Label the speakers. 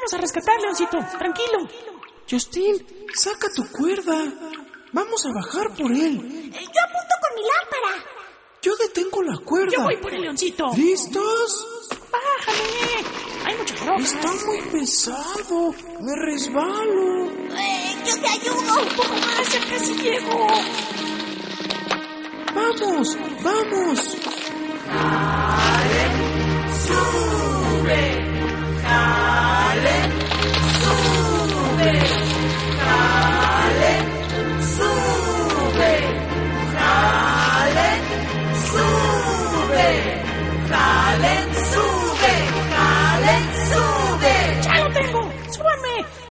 Speaker 1: vamos a rescatar, Leoncito. Tranquilo.
Speaker 2: Justin, saca tu cuerda. Vamos a bajar por él.
Speaker 3: Yo apunto con mi lámpara.
Speaker 2: Yo detengo la cuerda.
Speaker 1: Yo voy por el Leoncito.
Speaker 2: ¿Listos?
Speaker 1: Bájale. Hay mucha ropa.
Speaker 2: Está muy pesado. Me resbalo.
Speaker 3: Yo te ayudo.
Speaker 1: Un poco más, ya casi llego.
Speaker 2: ¡Vamos! ¡Vamos!
Speaker 4: Sube.